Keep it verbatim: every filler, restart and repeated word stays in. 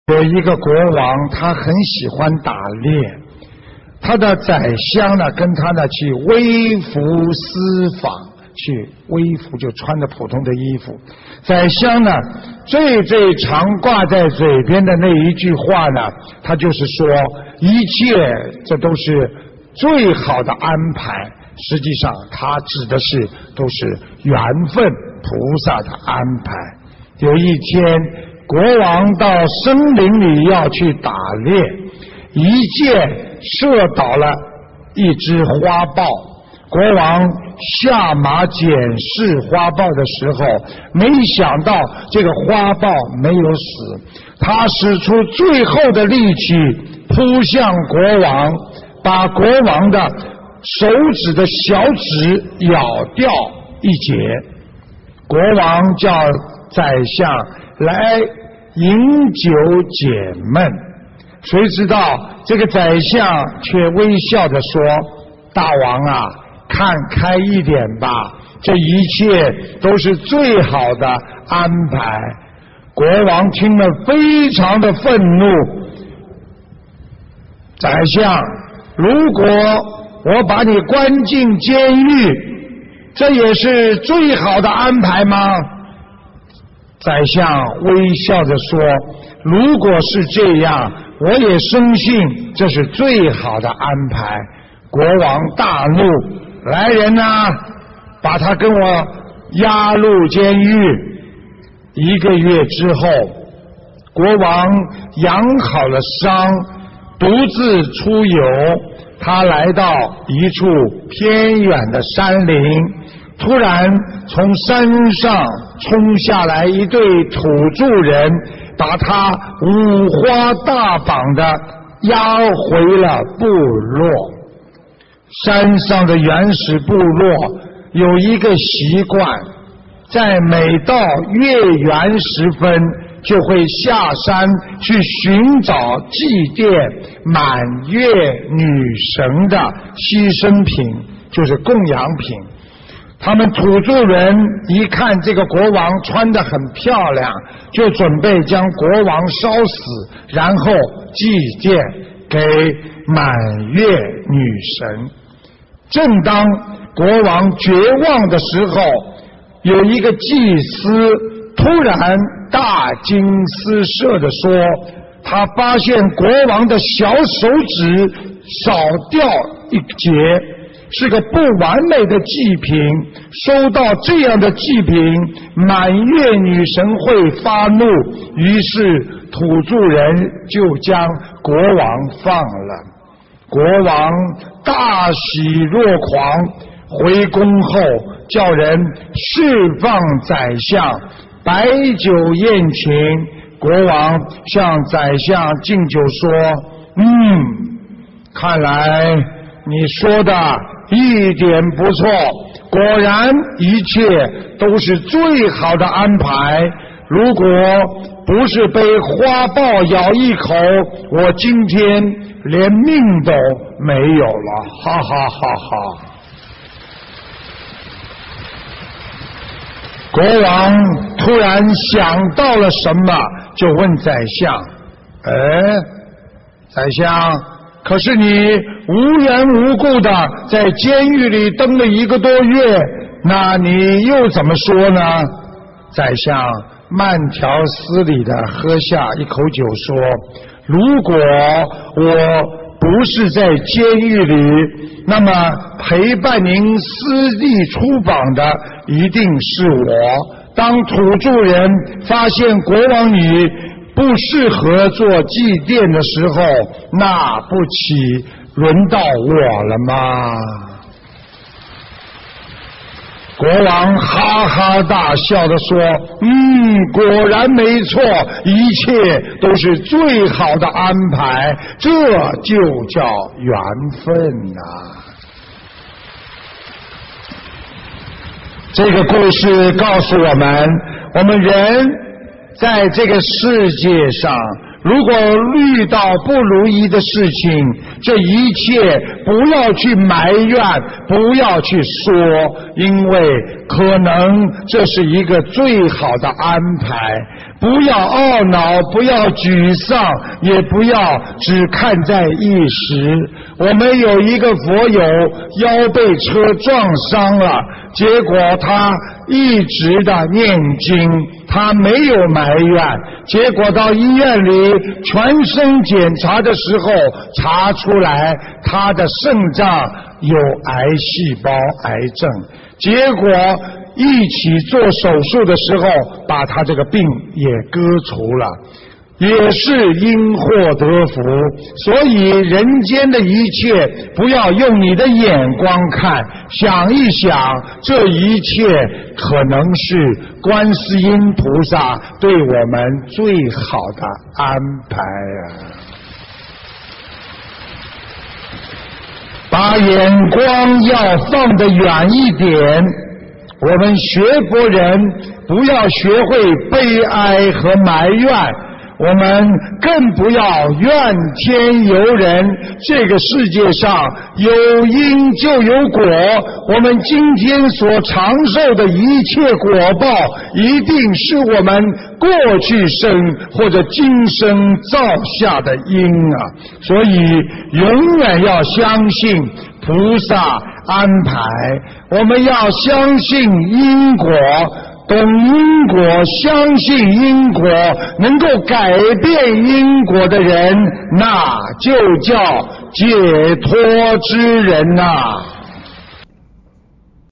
有一个国王，他很喜欢打猎，他的宰相呢，跟他呢去微服私访，去微服就穿着普通的衣服。宰相呢，最最常挂在嘴边的那一句话呢，他就是说，一切这都是最好的安排。实际上，他指的是都是缘分，菩萨的安排。有一天，国王到森林里要去打猎，一箭射倒了一只花豹。国王下马检视花豹的时候，没想到这个花豹没有死，他使出最后的力气扑向国王，把国王的手指的小指咬掉一截。国王叫宰相来饮酒解闷，谁知道这个宰相却微笑着说，大王啊，看开一点吧，这一切都是最好的安排。国王听了非常的愤怒，宰相，如果我把你关进监狱，这也是最好的安排吗？宰相微笑着说，如果是这样，我也深信这是最好的安排。国王大怒，来人啊，把他跟我押入监狱。一个月之后，国王养好了伤，独自出游。他来到一处偏远的山林，突然从山上冲下来一对土著人，把他五花大绑的押回了部落。山上的原始部落有一个习惯，在每到月圆时分就会下山去寻找祭奠满月女神的牺牲品，就是供养品。他们土著人一看这个国王穿得很漂亮，就准备将国王烧死，然后祭奠给满月女神。正当国王绝望的时候，有一个祭司突然大惊失色地说，他发现国王的小手指少掉一截，是个不完美的祭品。收到这样的祭品，满月女神会发怒，于是土著人就将国王放了。国王大喜若狂，回宫后叫人释放宰相，摆酒宴请。国王向宰相敬酒说，嗯，看来你说的一点不错，果然一切都是最好的安排。如果不是被花豹咬一口，我今天连命都没有了，哈哈哈哈。国王突然想到了什么，就问宰相，哎，宰相，可是你无缘无故的在监狱里蹲了一个多月，那你又怎么说呢？宰相慢条斯理的喝下一口酒说，如果我不是在监狱里，那么陪伴您私地出访的一定是我。当土著人发现国王你不适合做祭奠的时候，那不起轮到我了吗？国王哈哈大笑地说，嗯，果然没错，一切都是最好的安排，这就叫缘分啊。这个故事告诉我们，我们人在这个世界上，如果遇到不如意的事情，这一切不要去埋怨，不要去说，因为可能这是一个最好的安排。 不要懊恼，不要沮丧，也不要只看在一时。我们有一个佛友腰被车撞伤了，结果他一直的念经，他没有埋怨，结果到医院里全身检查的时候查出来他的肾脏有癌细胞癌症，结果一起做手术的时候把他这个病也割除了，也是因祸得福。所以人间的一切不要用你的眼光看，想一想这一切可能是观世音菩萨对我们最好的安排啊！把眼光要放得远一点，我们学佛人不要学会悲哀和埋怨，我们更不要怨天尤人。这个世界上有因就有果，我们今天所长受的一切果报，一定是我们过去生或者今生造下的因啊！所以永远要相信菩萨安排，我们要相信因果，懂因果，相信因果，能够改变因果的人，那就叫解脱之人呐、啊。